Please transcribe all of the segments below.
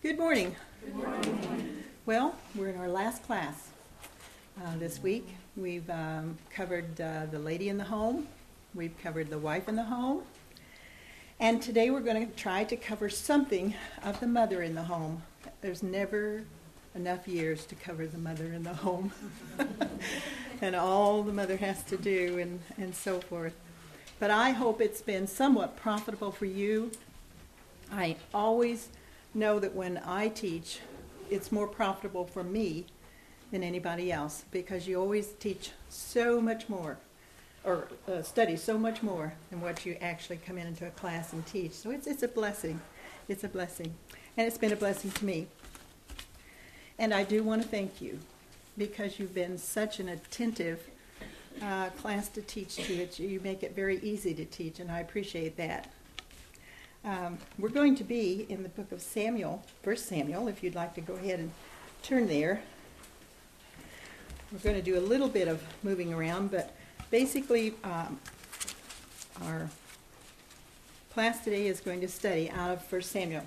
Good morning. Good morning. Well, we're in our last class this week. We've covered the lady in the home. We've covered the wife in the home. And today we're going to try to cover something of the mother in the home. There's never enough years to cover the mother in the home and all the mother has to do and so forth. But I hope it's been somewhat profitable for you. I always know that when I teach, it's more profitable for me than anybody else, because you always teach so much more, or study so much more than what you actually come into a class and teach. So it's a blessing. It's a blessing. And it's been a blessing to me. And I do want to thank you, because you've been such an attentive class to teach to. You make it very easy to teach, and I appreciate that. We're going to be in the book of Samuel, 1 Samuel, if you'd like to go ahead and turn there. We're going to do a little bit of moving around, but basically our class today is going to study out of 1 Samuel.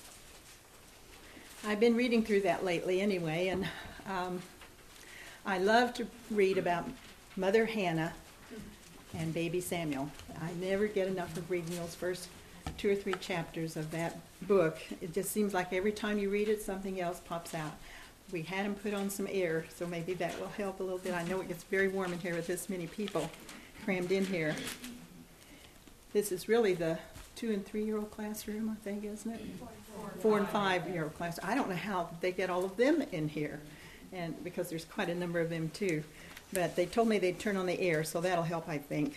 I've been reading through that lately anyway, and I love to read about Mother Hannah and baby Samuel. I never get enough of reading those first 2 or 3 chapters of that book. It just seems like every time you read it, something else pops out. We had him put on some air, so maybe that will help a little bit. I know it gets very warm in here with this many people crammed in here. This is really the 2- and 3-year-old classroom, I think, isn't it? 4- and 5-year-old class. I don't know how they get all of them in here, and because there's quite a number of them too. But they told me they'd turn on the air, so that'll help, I think.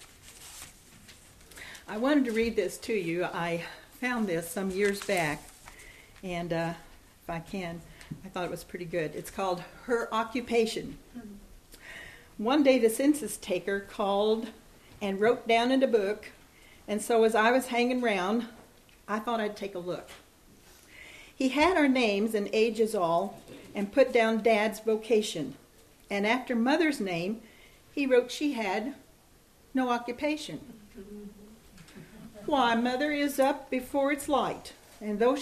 I wanted to read this to you. I found this some years back, and if I can, I thought it was pretty good. It's called Her Occupation. One day the census taker called and wrote down in a book, and so as I was hanging around, I thought I'd take a look. He had our names and ages all, and put down Dad's vocation. And after Mother's name, he wrote she had no occupation. Why, Mother is up before it's light, and though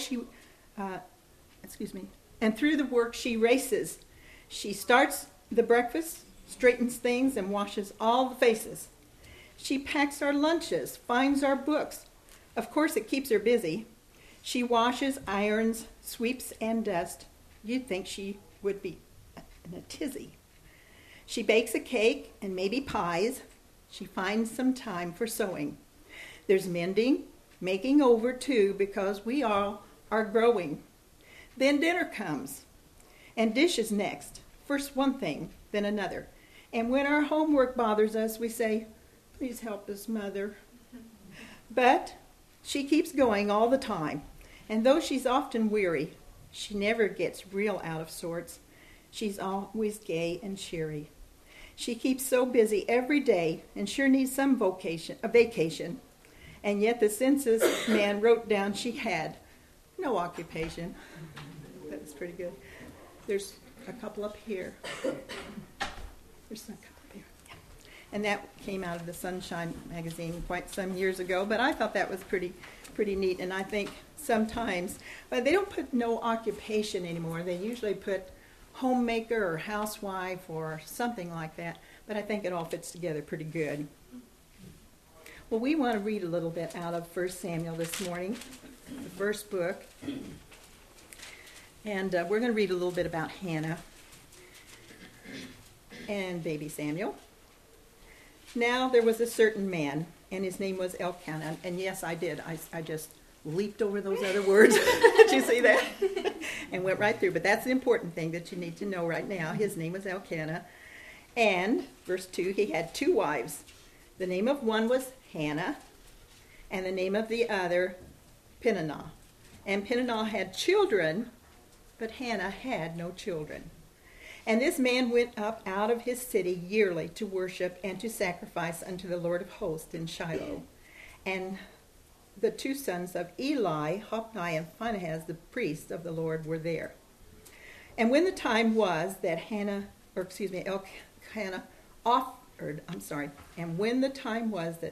and through the work she races. She starts the breakfast, straightens things, and washes all the faces. She packs our lunches, finds our books. Of course, it keeps her busy. She washes, irons, sweeps, and dusts. You'd think she would be in a tizzy. She bakes a cake and maybe pies. She finds some time for sewing. There's mending, making over too, because we all are growing. Then dinner comes, and dishes next. First one thing, then another. And when our homework bothers us, we say, "Please help us, Mother." But she keeps going all the time, and though she's often weary, she never gets real out of sorts. She's always gay and cheery. She keeps so busy every day, and sure needs some vacation. And yet the census man wrote down she had no occupation. That was pretty good. There's a couple up here. There's a couple up here. Yeah. And that came out of the Sunshine magazine quite some years ago, but I thought that was pretty neat. And I think sometimes, but they don't put no occupation anymore. They usually put homemaker or housewife or something like that. But I think it all fits together pretty good. Well, we want to read a little bit out of 1 Samuel this morning, the first book. And we're going to read a little bit about Hannah and baby Samuel. Now there was a certain man, and his name was Elkanah. And yes, I did. I just leaped over those other words. Did you see that? And went right through. But that's the important thing that you need to know right now. His name was Elkanah. And, verse 2, he had 2 wives. The name of one was Hannah, and the name of the other, Peninnah. And Peninnah had children, but Hannah had no children. And this man went up out of his city yearly to worship and to sacrifice unto the Lord of hosts in Shiloh. And the 2 sons of Eli, Hophni and Phinehas, the priests of the Lord, were there. And when the time was that Elkanah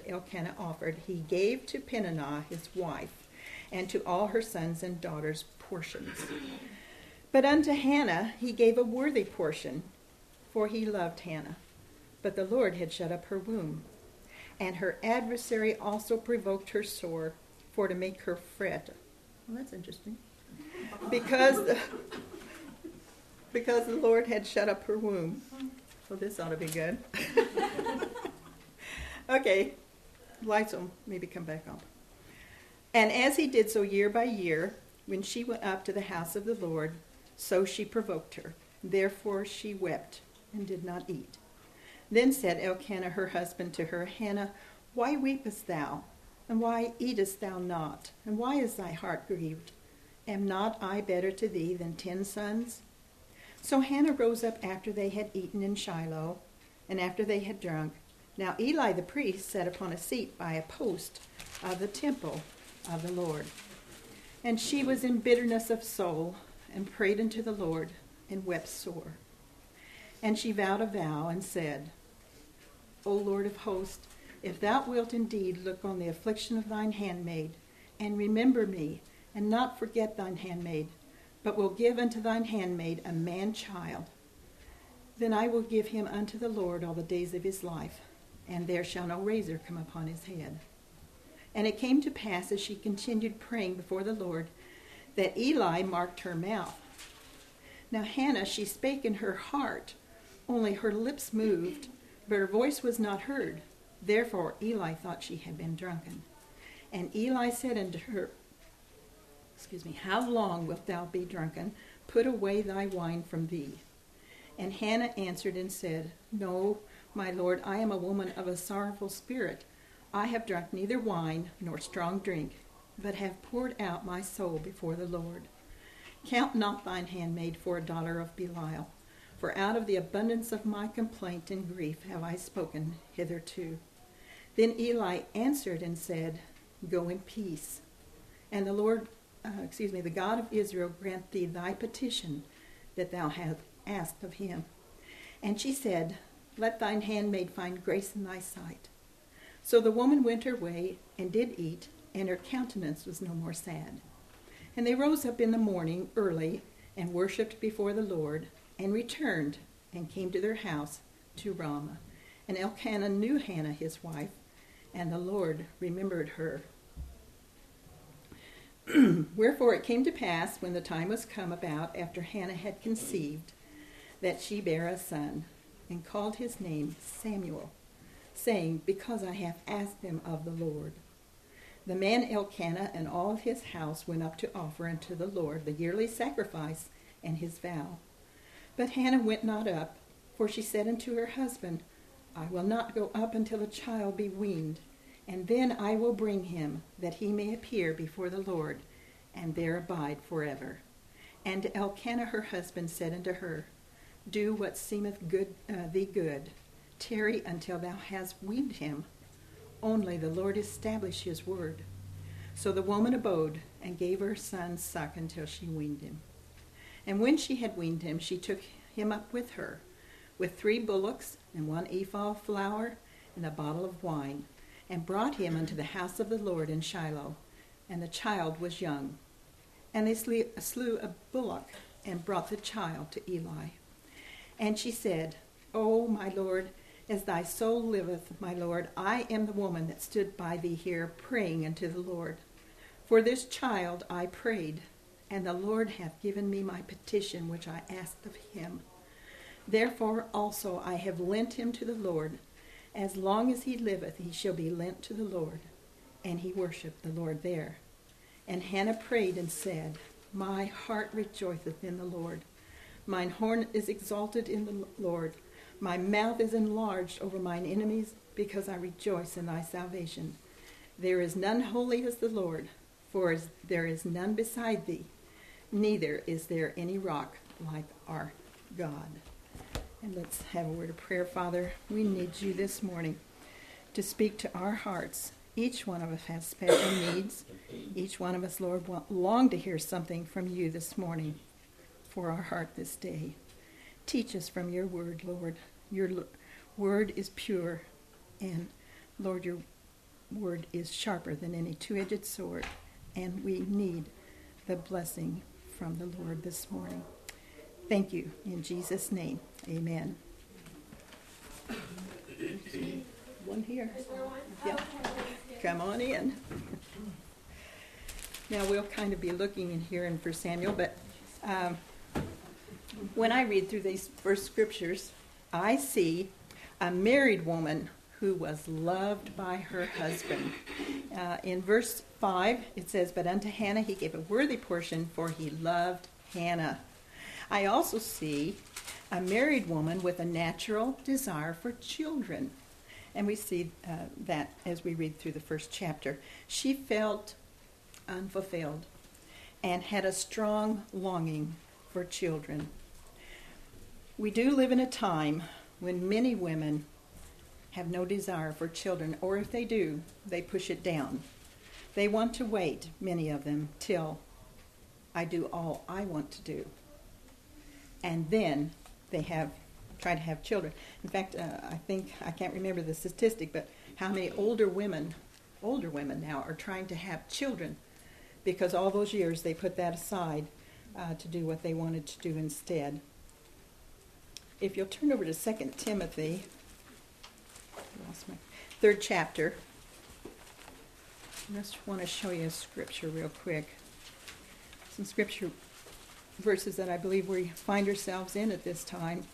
offered, he gave to Peninnah his wife, and to all her sons and daughters portions. But unto Hannah he gave a worthy portion, for he loved Hannah. But the Lord had shut up her womb. And her adversary also provoked her sore, for to make her fret. Well, that's interesting. Because the Lord had shut up her womb. So this ought to be good. Okay, lights will maybe come back on. And as he did so year by year, when she went up to the house of the Lord, so she provoked her. Therefore she wept and did not eat. Then said Elkanah her husband to her, Hannah, why weepest thou? And why eatest thou not? And why is thy heart grieved? Am not I better to thee than 10 sons? So Hannah rose up after they had eaten in Shiloh, and after they had drunk. Now Eli the priest sat upon a seat by a post of the temple of the Lord. And she was in bitterness of soul, and prayed unto the Lord, and wept sore. And she vowed a vow, and said, O Lord of hosts, if thou wilt indeed look on the affliction of thine handmaid, and remember me, and not forget thine handmaid, but will give unto thine handmaid a man-child, then I will give him unto the Lord all the days of his life, and there shall no razor come upon his head. And it came to pass, as she continued praying before the Lord, that Eli marked her mouth. Now Hannah, she spake in her heart, only her lips moved, but her voice was not heard. Therefore Eli thought she had been drunken. And Eli said unto her, How long wilt thou be drunken? Put away thy wine from thee. And Hannah answered and said, No, my Lord, I am a woman of a sorrowful spirit. I have drunk neither wine nor strong drink, but have poured out my soul before the Lord. Count not thine handmaid for a daughter of Belial, for out of the abundance of my complaint and grief have I spoken hitherto. Then Eli answered and said, Go in peace. And the God of Israel grant thee thy petition that thou hast asked of him. And she said, Let thine handmaid find grace in thy sight. So the woman went her way and did eat, and her countenance was no more sad. And they rose up in the morning early and worshipped before the Lord, and returned and came to their house to Ramah. And Elkanah knew Hannah his wife, and the Lord remembered her. Wherefore it came to pass, when the time was come about after Hannah had conceived, that she bare a son, and called his name Samuel, saying, Because I have asked him of the Lord. The man Elkanah and all of his house went up to offer unto the Lord the yearly sacrifice and his vow. But Hannah went not up, for she said unto her husband, I will not go up until the child be weaned, and then I will bring him, that he may appear before the Lord, and there abide forever. And Elkanah her husband said unto her, Do what seemeth thee good. Tarry until thou hast weaned him. Only the Lord establish his word. So the woman abode, and gave her son suck until she weaned him. And when she had weaned him, she took him up with her, with 3 bullocks, and 1 ephah of flour, and a bottle of wine, and brought him unto the house of the Lord in Shiloh. And the child was young. And they slew a bullock, and brought the child to Eli. And she said, O my Lord, as thy soul liveth, my Lord, I am the woman that stood by thee here, praying unto the Lord. For this child I prayed, and the Lord hath given me my petition which I asked of him. Therefore also I have lent him to the Lord. As long as he liveth, he shall be lent to the Lord. And he worshipped the Lord there. And Hannah prayed and said, My heart rejoiceth in the Lord. Mine horn is exalted in the Lord. My mouth is enlarged over mine enemies, because I rejoice in thy salvation. There is none holy as the Lord, for there is none beside thee, neither is there any rock like our God. And let's have a word of prayer. Father, we need you this morning to speak to our hearts. Each one of us has special needs. Each one of us, Lord, long to hear something from you this morning for our heart this day. Teach us from your word, Lord. Your word is pure, and Lord, your word is sharper than any two-edged sword, and we need the blessing from the Lord this morning. Thank you. In Jesus' name, amen. One here. Yeah. Come on in. Now, we'll kind of be looking in here in 1 Samuel, but when I read through these first scriptures, I see a married woman who was loved by her husband. In verse 5, it says, "But unto Hannah he gave a worthy portion, for he loved Hannah." I also see a married woman with a natural desire for children. And we see that as we read through the first chapter. She felt unfulfilled and had a strong longing for children. We do live in a time when many women have no desire for children, or if they do, they push it down. They want to wait, many of them, till I do all I want to do. And then they try to have children. In fact, I can't remember the statistic, but how many older women now are trying to have children because all those years they put that aside to do what they wanted to do instead. If you'll turn over to 2 Timothy, I lost my 3rd chapter. I just want to show you a scripture real quick. Some scripture verses that I believe we find ourselves in at this time.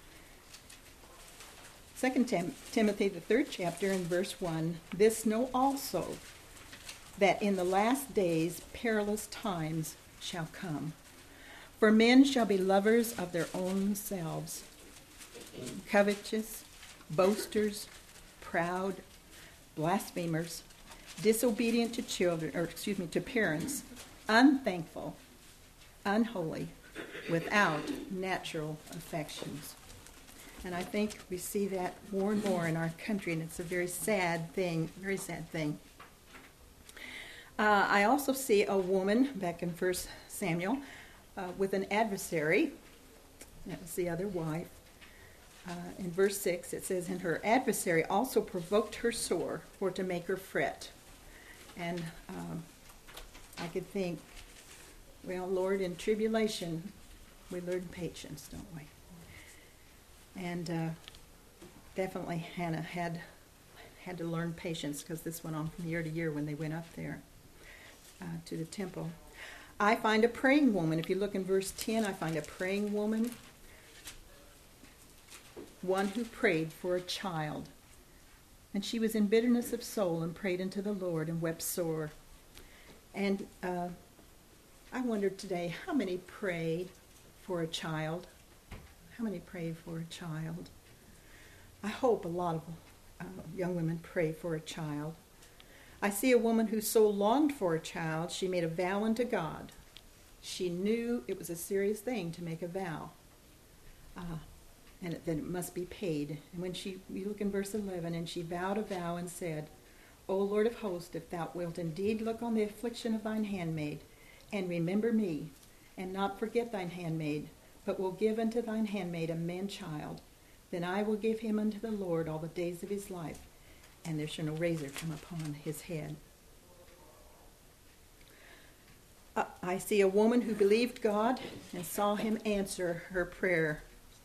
2 Timothy, the 3rd chapter, in verse 1, "This know also, that in the last days perilous times shall come. For men shall be lovers of their own selves, covetous, boasters, proud, blasphemers, disobedient to parents, unthankful, unholy, without natural affections." And I think we see that more and more in our country, and it's a very sad thing, I also see a woman, back in 1 Samuel, with an adversary. That was the other wife. In verse 6, it says, "And her adversary also provoked her sore, for to make her fret." And I could think, well, Lord, in tribulation, we learn patience, don't we? And definitely Hannah had to learn patience, because this went on from year to year when they went up there to the temple. I find a praying woman. If you look in verse 10, I find a praying woman, one who prayed for a child. And she was in bitterness of soul and prayed unto the Lord and wept sore. And I wondered today, how many pray for a child? How many pray for a child? I hope a lot of young women pray for a child. I see a woman who so longed for a child, she made a vow unto God. She knew it was a serious thing to make a vow, and that it must be paid. And when you look in verse 11, "And she vowed a vow and said, O Lord of hosts, if thou wilt indeed look on the affliction of thine handmaid, and remember me, and not forget thine handmaid, but will give unto thine handmaid a man-child, then I will give him unto the Lord all the days of his life, and there shall no razor come upon his head." I see a woman who believed God and saw him answer her prayer.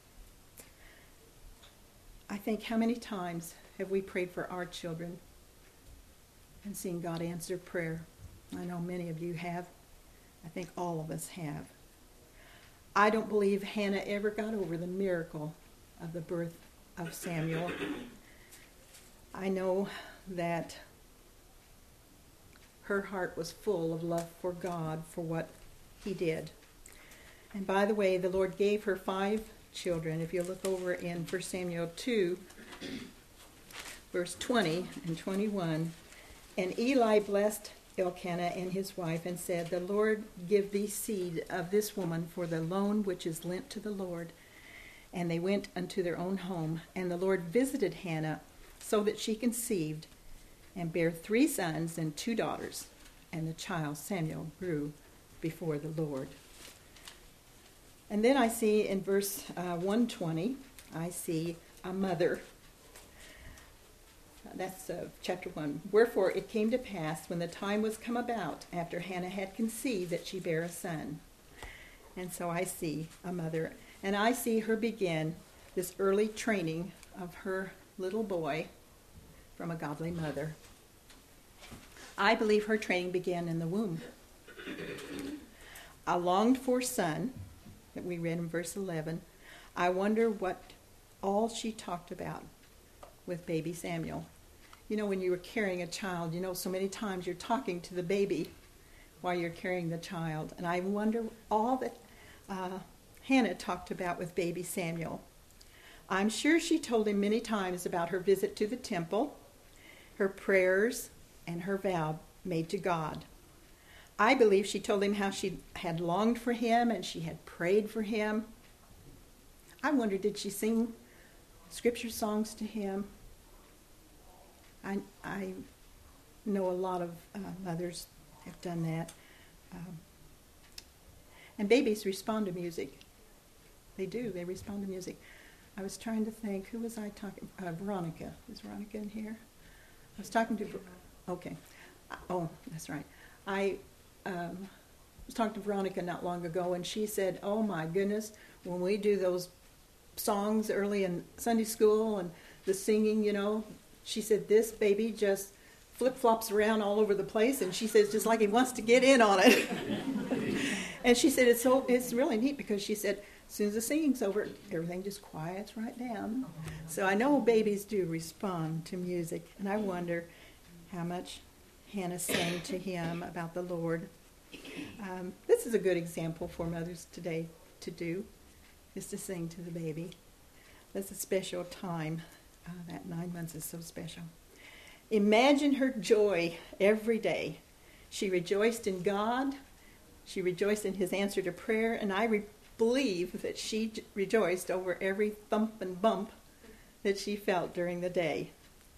I think, how many times have we prayed for our children and seen God answer prayer? I know many of you have. I think all of us have. I don't believe Hannah ever got over the miracle of the birth of Samuel. I know that her heart was full of love for God, for what he did. And by the way, the Lord gave her 5 children. If you look over in 1 Samuel 2, verse 20 and 21, "And Eli blessed Elkanah and his wife, and said, The Lord give thee seed of this woman for the loan which is lent to the Lord. And they went unto their own home. And the Lord visited Hannah, so that she conceived, and bare 3 sons and 2 daughters. And the child Samuel grew before the Lord." And then I see in verse 120, I see a mother. That's chapter 1. "Wherefore it came to pass, when the time was come about, after Hannah had conceived, that she bare a son. And so I see a mother, and I see her begin this early training of her little boy from a godly mother. I believe her training began in the womb. A longed-for son, that we read in verse 11, I wonder what all she talked about with baby Samuel. You know, when you were carrying a child, you know, so many times you're talking to the baby while you're carrying the child. And I wonder all that Hannah talked about with baby Samuel. I'm sure she told him many times about her visit to the temple, her prayers, and her vow made to God. I believe she told him how she had longed for him and she had prayed for him. I wonder, did she sing scripture songs to him? I know a lot of mothers have done that. And babies respond to music. They do. They respond to music. I was trying to think, who was I talking? Veronica. Is Veronica in here? I was talking to... Okay. Oh, that's right. I was talking to Veronica not long ago, and she said, oh my goodness, when we do those songs early in Sunday school and the singing, you know, she said this baby just flip-flops around all over the place, and she says just like he wants to get in on it. And she said it's really neat because she said as soon as the singing's over, everything just quiets right down. So I know babies do respond to music, and I wonder how much Hannah sang to him about the Lord. This is a good example for mothers today to do, is to sing to the baby. That's a special time. That 9 months is so special. Imagine her joy every day. She rejoiced in God. She rejoiced in his answer to prayer, and I believe that she rejoiced over every thump and bump that she felt during the day.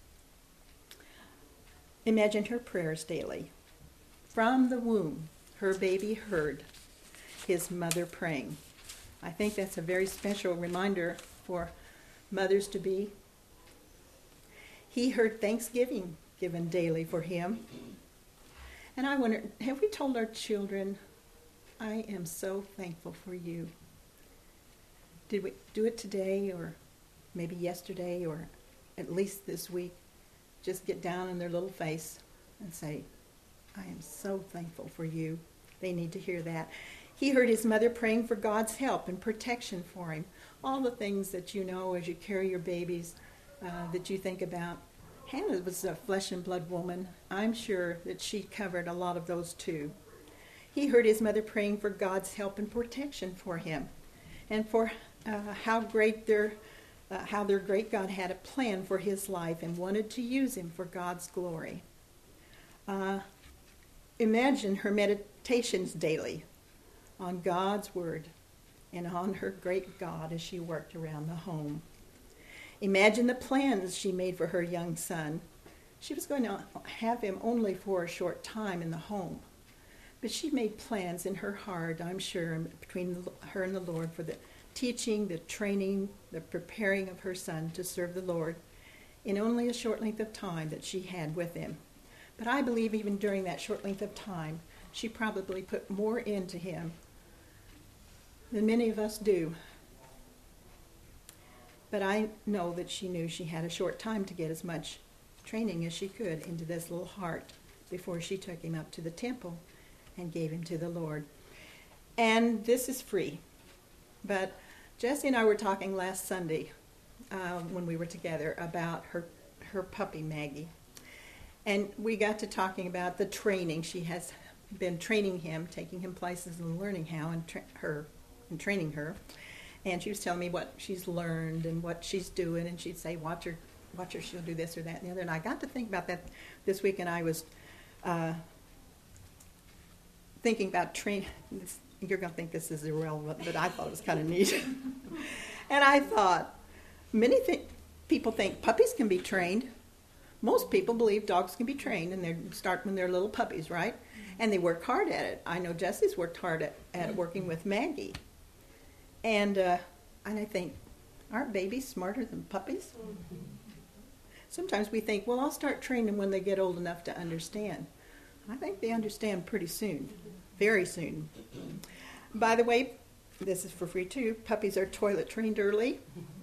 Imagine her prayers daily. From the womb, her baby heard his mother praying. I think that's a very special reminder for mothers to be. He heard thanksgiving given daily for him. And I wonder, have we told our children, I am so thankful for you? Did we do it today or maybe yesterday or at least this week? Just get down in their little face and say, I am so thankful for you. They need to hear that. He heard his mother praying for God's help and protection for him. All the things that you know as you carry your babies that you think about. Hannah was a flesh and blood woman. I'm sure that she covered a lot of those too. He heard his mother praying for God's help and protection for him, and for how their great God had a plan for his life and wanted to use him for God's glory. Imagine her meditations daily on God's word and on her great God as she worked around the home. Imagine the plans she made for her young son. She was going to have him only for a short time in the home, but she made plans in her heart, I'm sure, between her and the Lord for the teaching, the training, the preparing of her son to serve the Lord in only a short length of time that she had with him. But I believe even during that short length of time, she probably put more into him than many of us do. But I know that she knew she had a short time to get as much training as she could into this little heart before she took him up to the temple and gave him to the Lord. And this is free. But Jessie and I were talking last Sunday when we were together about her puppy, Maggie. And we got to talking about the training. She has been training him, taking him places and learning how and training her. And she was telling me what she's learned and what she's doing, and she'd say, watch her, she'll do this or that and the other. And I got to think about that this week, and I was thinking about training. You're going to think this is irrelevant, but I thought it was kind of neat. And I thought, people think puppies can be trained. Most people believe dogs can be trained, and they start when they're little puppies, right? And they work hard at it. I know Jessie's worked hard at working with Maggie. And I think, aren't babies smarter than puppies? Mm-hmm. Sometimes we think, well, I'll start training when they get old enough to understand. I think they understand pretty soon, very soon. By the way, this is for free too. Puppies are toilet trained early.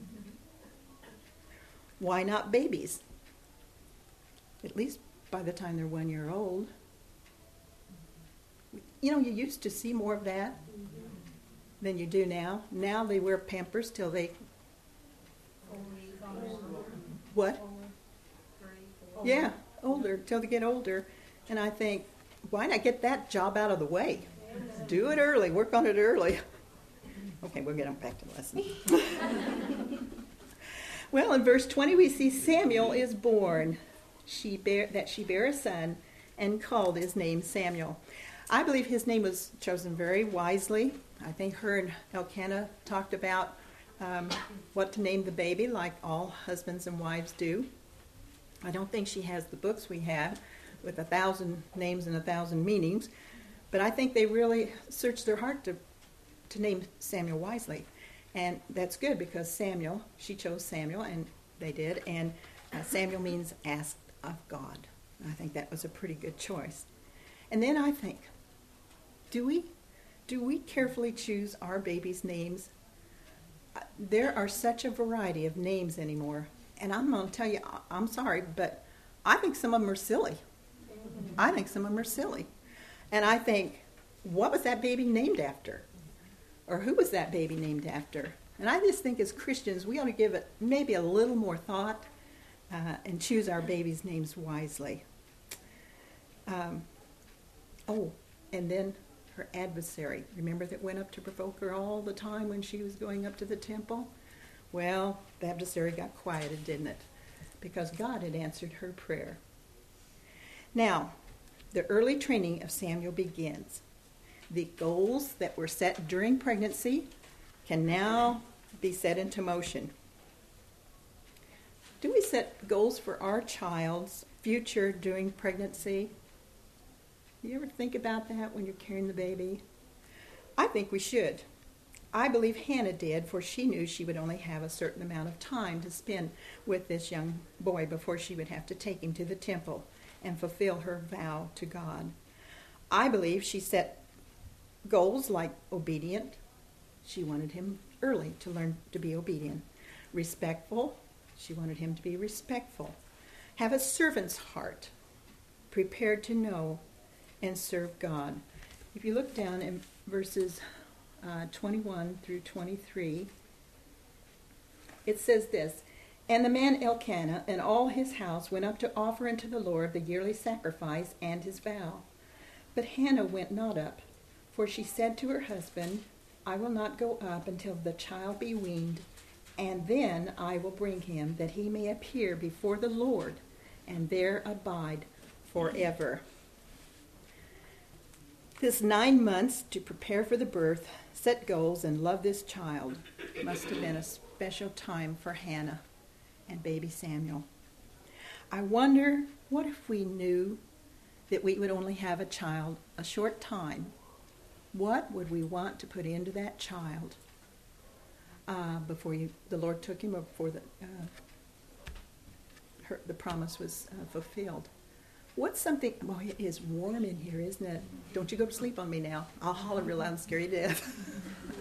Why not babies? At least by the time they're 1 year old. You know, you used to see more of that than you do now. Now they wear Pampers till they... What? Yeah, older, till they get older. And I think, why not get that job out of the way? Do it early, work on it early. Okay, we'll get on back to the lesson. Well, in verse 20 we see Samuel is born. She bare a son and called his name Samuel. I believe his name was chosen very wisely. I think her and Elkanah talked about what to name the baby, like all husbands and wives do. I don't think she has the books we have with 1,000 names and 1,000 meanings, but I think they really searched their heart to name Samuel wisely. And that's good because Samuel, she chose Samuel, and they did, and Samuel means asked of God. I think that was a pretty good choice. And then I think, do we carefully choose our babies' names? There are such a variety of names anymore. And I'm going to tell you, I'm sorry, but I think some of them are silly. I think some of them are silly. And I think, what was that baby named after? Or who was that baby named after? And I just think as Christians, we ought to give it maybe a little more thought and choose our babies' names wisely. And then her adversary. Remember that went up to provoke her all the time when she was going up to the temple? Well, the adversary got quieted, didn't it? Because God had answered her prayer. Now, the early training of Samuel begins. The goals that were set during pregnancy can now be set into motion. Do we set goals for our child's future during pregnancy? You ever think about that when you're carrying the baby? I think we should. I believe Hannah did, for she knew she would only have a certain amount of time to spend with this young boy before she would have to take him to the temple and fulfill her vow to God. I believe she set goals like obedient. She wanted him early to learn to be obedient. Respectful. She wanted him to be respectful. Have a servant's heart. Prepared to know and serve God. If you look down in verses 21 through 23, it says this, "And the man Elkanah and all his house went up to offer unto the Lord the yearly sacrifice and his vow. But Hannah went not up, for she said to her husband, I will not go up until the child be weaned, and then I will bring him, that he may appear before the Lord, and there abide forever." This 9 months to prepare for the birth, set goals, and love this child must have been a special time for Hannah and baby Samuel. I wonder, what if we knew that we would only have a child a short time? What would we want to put into that child before the Lord took him, or before the promise was fulfilled? What's something... Well, it is warm in here, isn't it? Don't you go to sleep on me now. I'll holler real loud and scare you to death.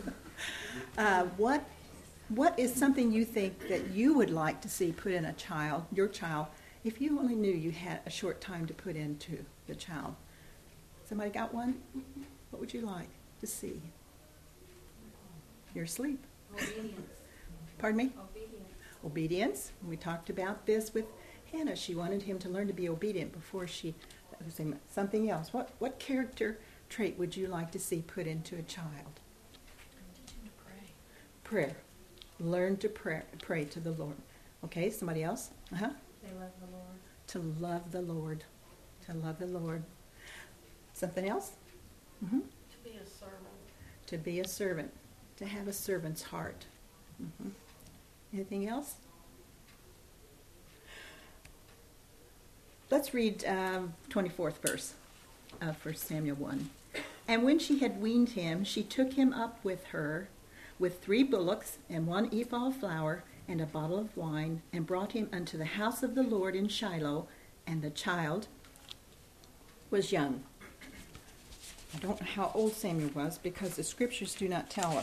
What is something you think that you would like to see put in your child, if you only knew you had a short time to put into the child? Somebody got one? What would you like to see? You're asleep. Obedience. Pardon me? Obedience. Obedience. We talked about this with Hannah. She wanted him to learn to be obedient before she... Something else. What character trait would you like to see put into a child? Prayer. Learn to pray to the Lord. Okay, somebody else? They love the Lord. To love the Lord. To love the Lord. Something else? Mm-hmm. To be a servant. To be a servant. To have a servant's heart. Mm-hmm. Anything else? Let's read 24th verse of 1 Samuel 1. "And when she had weaned him, she took him up with her with 3 bullocks and 1 ephah of flour and a bottle of wine, and brought him unto the house of the Lord in Shiloh, and the child was young." I don't know how old Samuel was, because the scriptures do not tell us.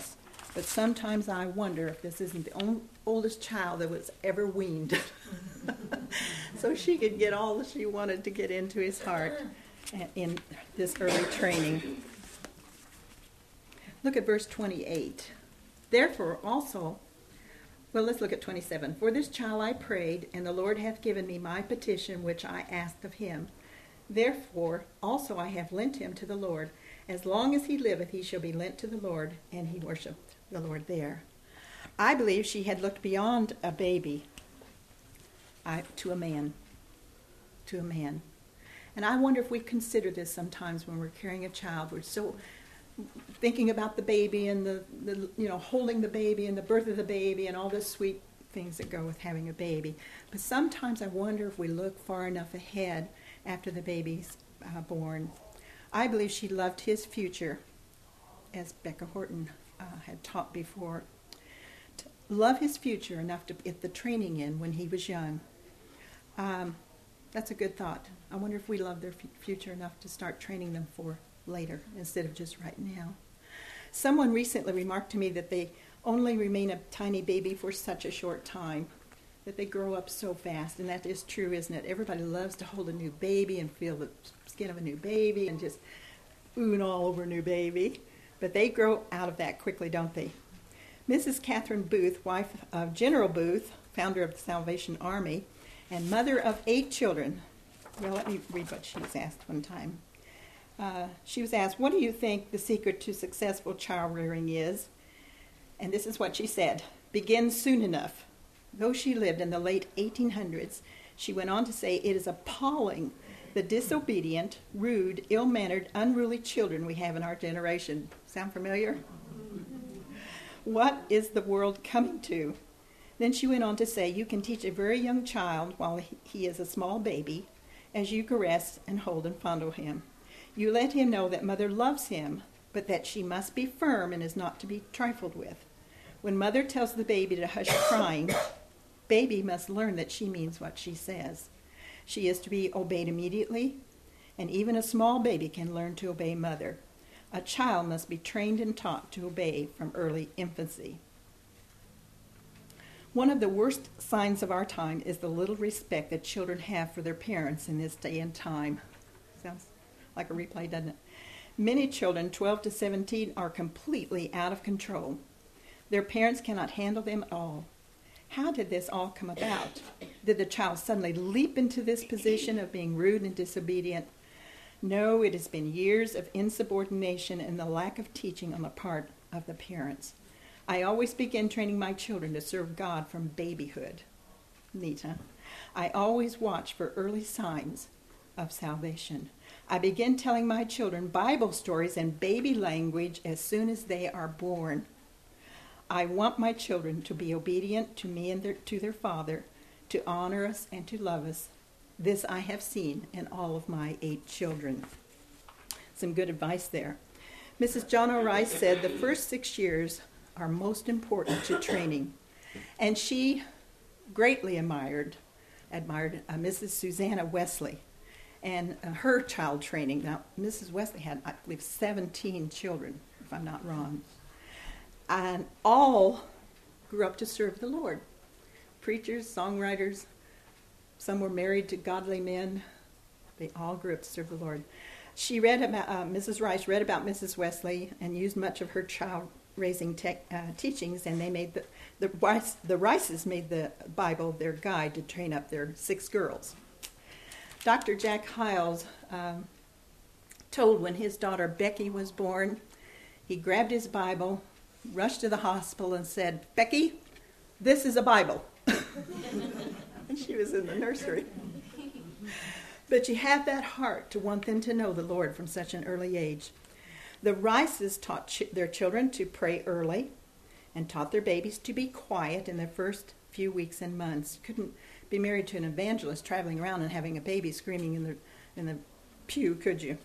But sometimes I wonder if this isn't the oldest child that was ever weaned. So she could get all that she wanted to get into his heart in this early training. Look at verse 28. Therefore also, well, let's look at 27. For this child I prayed, and the Lord hath given me my petition which I asked of him. Therefore also I have lent him to the Lord. As long as he liveth, he shall be lent to the Lord. And he worshipped the Lord there. I believe she had looked beyond a baby to a man. To a man. And I wonder if we consider this sometimes when we're carrying a child. We're so thinking about the baby and the holding the baby and the birth of the baby and all the sweet things that go with having a baby. But sometimes I wonder if we look far enough ahead after the baby's born. I believe she loved his future, as Becca Horton had taught before, to love his future enough to get the training in when he was young. That's a good thought. I wonder if we love their future enough to start training them for later instead of just right now. Someone recently remarked to me that they only remain a tiny baby for such a short time, that they grow up so fast, and that is true, isn't it? Everybody loves to hold a new baby and feel the skin of a new baby and just oon all over a new baby, but they grow out of that quickly, don't they? Mrs. Catherine Booth, wife of General Booth, founder of the Salvation Army, and mother of 8 children. Well, let me read what she was asked one time. She was asked, what do you think the secret to successful child rearing is? And this is what she said: begin soon enough. Though she lived in the late 1800s, she went on to say, it is appalling the disobedient, rude, ill-mannered, unruly children we have in our generation. Sound familiar? What is the world coming to? Then she went on to say, you can teach a very young child while he is a small baby, as you caress and hold and fondle him. You let him know that mother loves him, but that she must be firm and is not to be trifled with. When mother tells the baby to hush crying, baby must learn that she means what she says. She is to be obeyed immediately, and even a small baby can learn to obey mother. A child must be trained and taught to obey from early infancy. One of the worst signs of our time is the little respect that children have for their parents in this day and time. Sounds like a replay, doesn't it? Many children, 12 to 17, are completely out of control. Their parents cannot handle them at all. How did this all come about? Did the child suddenly leap into this position of being rude and disobedient? No, it has been years of insubordination and the lack of teaching on the part of the parents. I always begin training my children to serve God from babyhood. Neat, huh? I always watch for early signs of salvation. I begin telling my children Bible stories in baby language as soon as they are born. I want my children to be obedient to me and to their father, to honor us and to love us. This I have seen in all of my 8 children. Some good advice there. Mrs. John O. Rice said the first 6 years are most important to training. And she greatly admired Mrs. Susanna Wesley and her child training. Now, Mrs. Wesley had, I believe, 17 children, if I'm not wrong. And all grew up to serve the Lord. Preachers, songwriters, some were married to godly men. They all grew up to serve the Lord. She read about, Mrs. Rice read about Mrs. Wesley and used much of her child-raising teachings, and they made the Rices made the Bible their guide to train up their 6 girls. Dr. Jack Hyles told when his daughter Becky was born, he grabbed his Bible, rushed to the hospital and said, Becky, this is a Bible. And she was in the nursery. But she had that heart to want them to know the Lord from such an early age. The Rices taught their children to pray early and taught their babies to be quiet in their first few weeks and months. You couldn't be married to an evangelist traveling around and having a baby screaming in the pew, could you?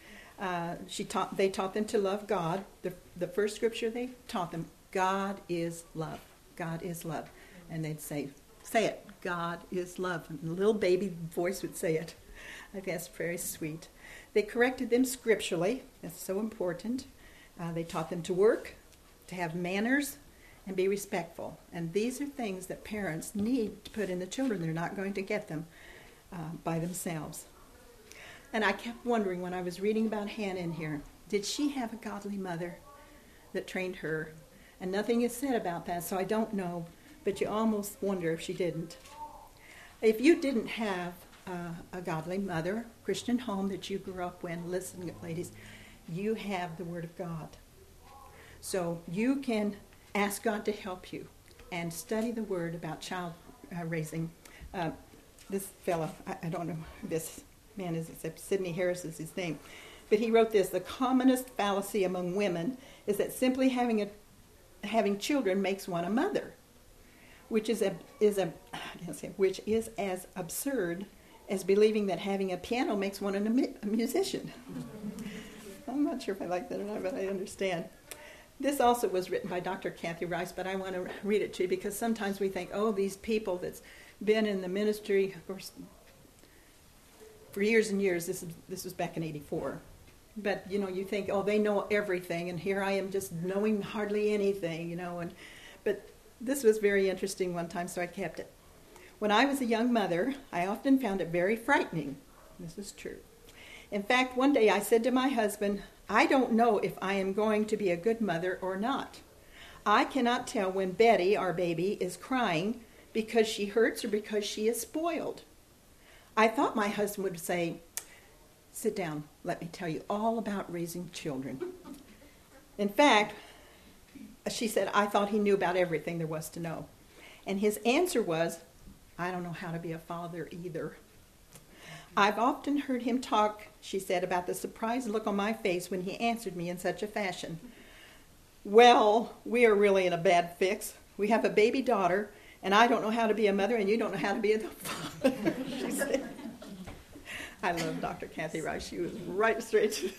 They taught them to love God. The first scripture they taught them, God is love. God is love. And they'd say it, God is love. And the little baby voice would say it. I think that's very sweet. They corrected them scripturally. That's so important. They taught them to work, to have manners, and be respectful. And these are things that parents need to put in the children. They're not going to get them by themselves. And I kept wondering when I was reading about Hannah in here, did she have a godly mother that trained her? And nothing is said about that, so I don't know, but you almost wonder if she didn't. If you didn't have a godly mother, Christian home that you grew up in, listen, ladies, you have the Word of God. So you can ask God to help you and study the Word about child raising. This fellow, I don't know who this man is, except Sidney Harris is his name, but he wrote this: the commonest fallacy among women is that simply having children makes one a mother, which is as absurd as believing that having a piano makes one a musician. I'm not sure if I like that or not, but I understand. This also was written by Dr. Kathy Rice, but I want to read it to you because sometimes we think, oh, these people that's been in the ministry, of course, for years and years. This was back in '84. But, you think, oh, they know everything, and here I am just knowing hardly anything, but this was very interesting one time, so I kept it. When I was a young mother, I often found it very frightening. This is true. In fact, one day I said to my husband, I don't know if I am going to be a good mother or not. I cannot tell when Betty, our baby, is crying because she hurts or because she is spoiled. I thought my husband would say, sit down, let me tell you all about raising children. In fact, she said, I thought he knew about everything there was to know. And his answer was, I don't know how to be a father either. I've often heard him talk, she said, about the surprised look on my face when he answered me in such a fashion. Well, we are really in a bad fix. We have a baby daughter, and I don't know how to be a mother, and you don't know how to be a father, she said. I love Dr. Kathy Rice. She was right straight to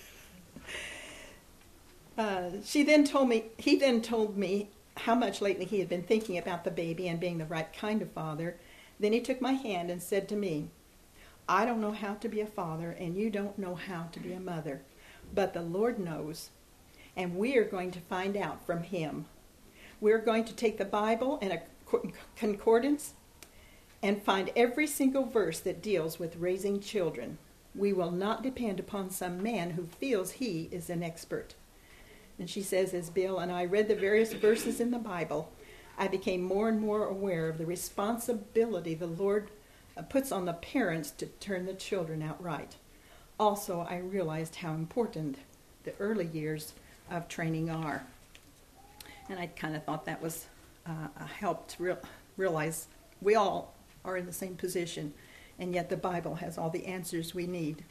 he then told me how much lately he had been thinking about the baby and being the right kind of father. Then he took my hand and said to me, I don't know how to be a father, and you don't know how to be a mother, but the Lord knows, and we are going to find out from him. We're going to take the Bible and a concordance and find every single verse that deals with raising children. We will not depend upon some man who feels he is an expert. And she says, as Bill and I read the various verses in the Bible, I became more and more aware of the responsibility the Lord puts on the parents to turn the children out right. Also, I realized how important the early years of training are. And I kind of thought that was a help to realize we all are in the same position, and yet the Bible has all the answers we need.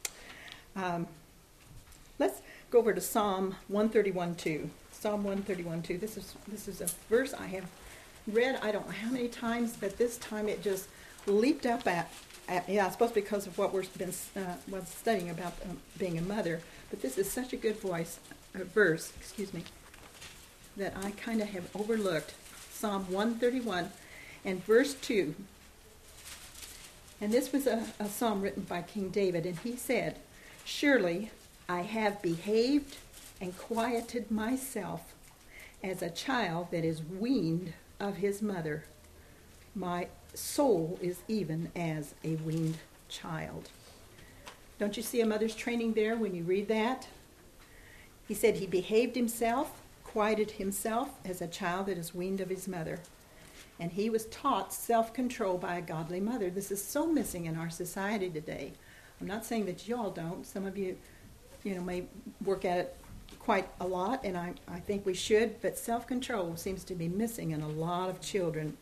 Let's go over to Psalm 131:2. Psalm 131:2. This is a verse I have read I don't know how many times, but this time it just leaped up at me. I suppose because of what we've been studying about being a mother. But this is such a good verse, that I kind of have overlooked. Psalm 131 and verse 2. And this was a psalm written by King David, and he said, surely I have behaved and quieted myself as a child that is weaned of his mother. My soul is even as a weaned child. Don't you see a mother's training there when you read that? He said he behaved himself, quieted himself as a child that is weaned of his mother. And he was taught self-control by a godly mother. This is so missing in our society today. I'm not saying that you all don't. Some of you, may work at it quite a lot, and I think we should, but self-control seems to be missing in a lot of children.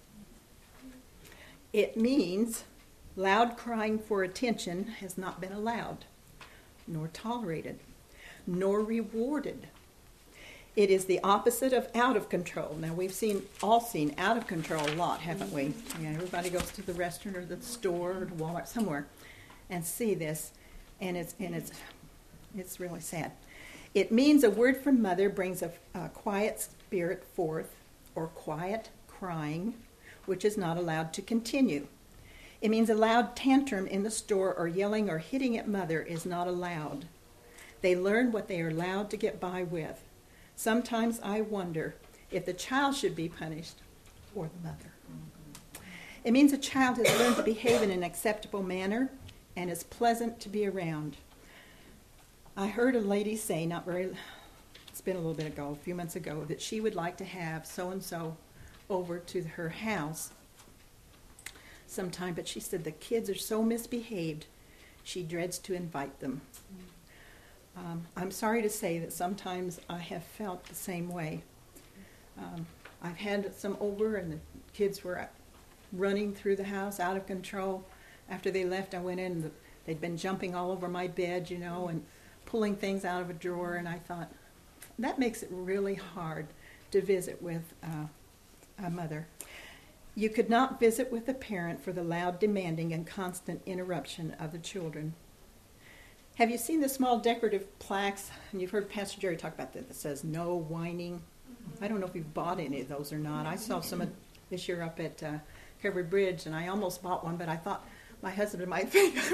It means loud crying for attention has not been allowed, nor tolerated, nor rewarded. It is the opposite of out of control. Now, we've all seen out of control a lot, haven't we? Everybody goes to the restaurant or the store or to Walmart somewhere and see this, and it's really sad. It means a word from mother brings a quiet spirit forth, or quiet crying, which is not allowed to continue. It means a loud tantrum in the store or yelling or hitting at mother is not allowed. They learn what they are allowed to get by with. Sometimes I wonder if the child should be punished or the mother. It means a child has learned to behave in an acceptable manner and is pleasant to be around. I heard a lady say, it's been a little bit ago, a few months ago, that she would like to have so-and-so over to her house sometime, but she said the kids are so misbehaved, she dreads to invite them. I'm sorry to say that sometimes I have felt the same way. I've had some over and the kids were running through the house out of control. After they left, I went in and they'd been jumping all over my bed, and pulling things out of a drawer, and I thought, that makes it really hard to visit with a mother. You could not visit with a parent for the loud demanding and constant interruption of the children. Have you seen the small decorative plaques? And you've heard Pastor Jerry talk about that says no whining. I don't know if you've bought any of those or not. I saw some this year up at Covered Bridge, and I almost bought one, but I thought my husband might think I'm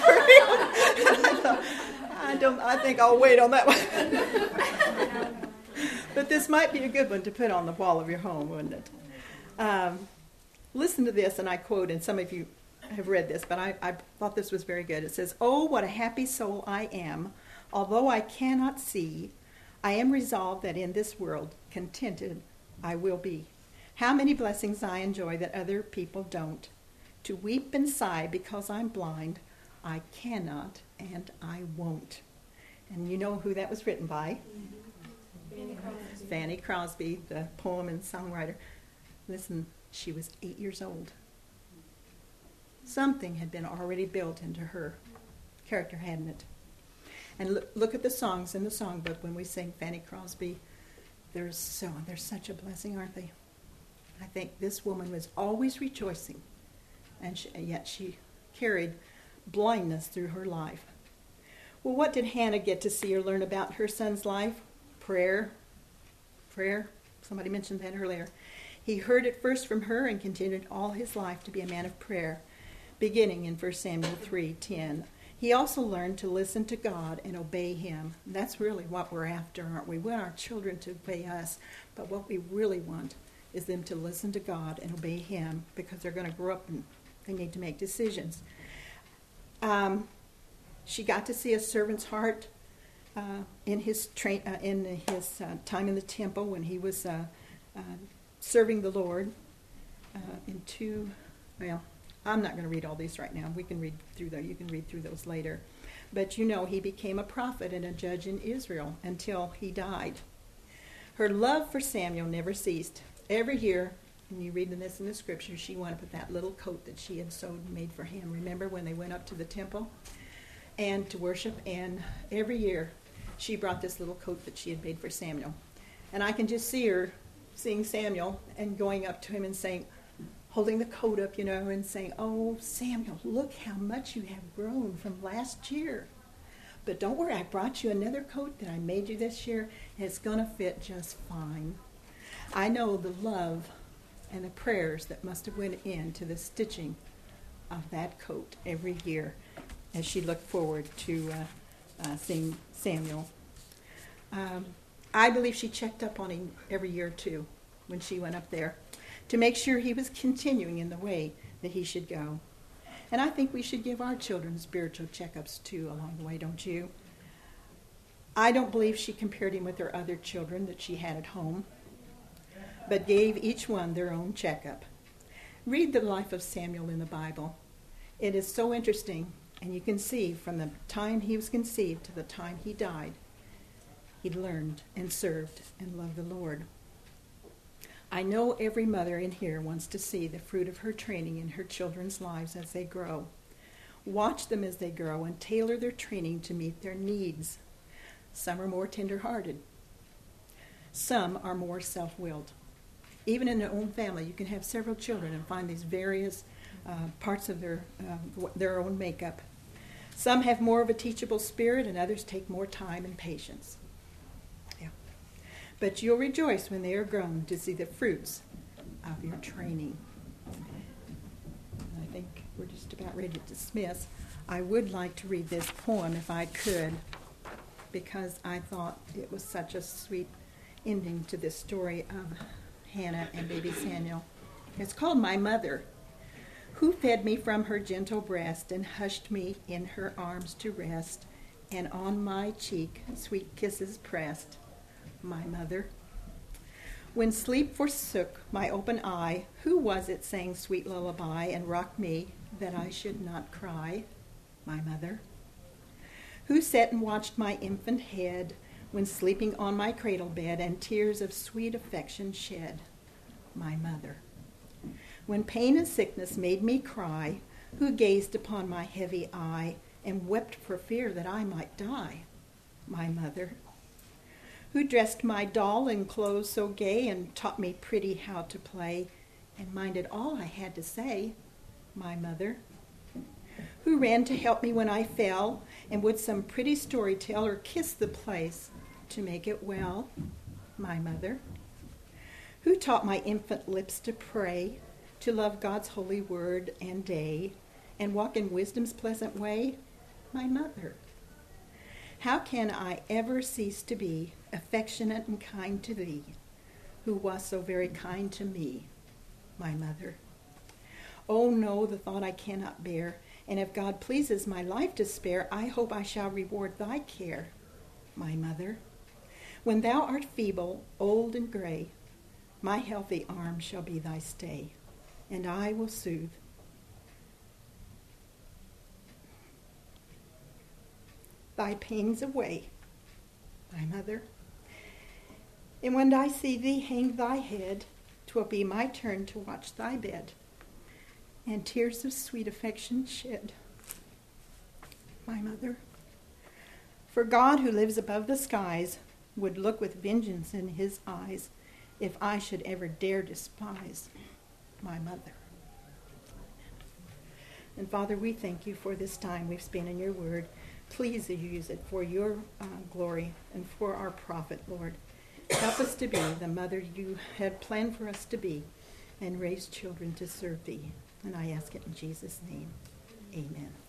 I think I'll wait on that one. But this might be a good one to put on the wall of your home, wouldn't it? Listen to this, and I quote, and some of you have read this, but I thought this was very good. It says, "Oh, what a happy soul I am, although I cannot see, I am resolved that in this world contented I will be. How many blessings I enjoy that other people don't. To weep and sigh because I'm blind, I cannot and I won't." And you know who that was written by? Fanny Crosby, the poem and songwriter. Listen, she was 8 years old. Something had been already built into her character, hadn't it? And look at the songs in the songbook when we sing Fanny Crosby. They're such a blessing, aren't they? I think this woman was always rejoicing, and yet she carried blindness through her life. Well, what did Hannah get to see or learn about her son's life? Prayer. Somebody mentioned that earlier. He heard it first from her and continued all his life to be a man of prayer, beginning in 1 Samuel 3:10. He also learned to listen to God and obey him. And that's really what we're after, aren't we? We want our children to obey us, but what we really want is them to listen to God and obey him, because they're going to grow up and they need to make decisions. She got to see a servant's heart in his time in the temple when he was serving the Lord. I'm not going to read all these right now. We can read through those. You can read through those later. But he became a prophet and a judge in Israel until he died. Her love for Samuel never ceased. Every year, and you read this in the scripture, she went up with that little coat that she had sewed and made for him. Remember when they went up to the temple and to worship? And every year, she brought this little coat that she had made for Samuel. And I can just see her seeing Samuel and going up to him and saying, holding the coat up, and saying, "Oh, Samuel, look how much you have grown from last year. But don't worry, I brought you another coat that I made you this year, and it's going to fit just fine." I know the love and the prayers that must have went into the stitching of that coat every year as she looked forward to seeing Samuel. I believe she checked up on him every year, too, when she went up there, to make sure he was continuing in the way that he should go. And I think we should give our children spiritual checkups, too, along the way, don't you? I don't believe she compared him with her other children that she had at home, but gave each one their own checkup. Read the life of Samuel in the Bible. It is so interesting, and you can see from the time he was conceived to the time he died, he learned and served and loved the Lord. I know every mother in here wants to see the fruit of her training in her children's lives as they grow. Watch them as they grow and tailor their training to meet their needs. Some are more tender-hearted. Some are more self-willed. Even in their own family, you can have several children and find these various parts of their own makeup. Some have more of a teachable spirit, and others take more time and patience. Yeah. But you'll rejoice when they are grown to see the fruits of your training. I think we're just about ready to dismiss. I would like to read this poem if I could, because I thought it was such a sweet ending to this story of Hannah and baby Samuel. It's called My Mother, who fed me from her gentle breast and hushed me in her arms to rest, and on my cheek sweet kisses pressed. My mother. When sleep forsook my open eye, who was it sang sweet lullaby and rocked me that I should not cry? My mother. Who sat and watched my infant head when sleeping on my cradle bed and tears of sweet affection shed? My mother. When pain and sickness made me cry, who gazed upon my heavy eye and wept for fear that I might die? My mother. Who dressed my doll in clothes so gay and taught me pretty how to play and minded all I had to say? My mother. Who ran to help me when I fell and would some pretty story tell or kiss the place to make it well? My mother. Who taught my infant lips to pray, to love God's holy word and day, and walk in wisdom's pleasant way? My mother. How can I ever cease to be affectionate and kind to thee, who was so very kind to me? My mother. Oh no, the thought I cannot bear, and if God pleases my life to spare, I hope I shall reward thy care. My mother. When thou art feeble, old and gray, my healthy arm shall be thy stay, and I will soothe thy pains away. My mother. And when I see thee hang thy head, 'twill be my turn to watch thy bed, and tears of sweet affection shed. My mother. For God, who lives above the skies, would look with vengeance in his eyes if I should ever dare despise my mother. And Father, we thank you for this time we've spent in your word. Please use it for your glory and for our profit, Lord. Help us to be the mother you had planned for us to be and raise children to serve thee. And I ask it in Jesus' name. Amen.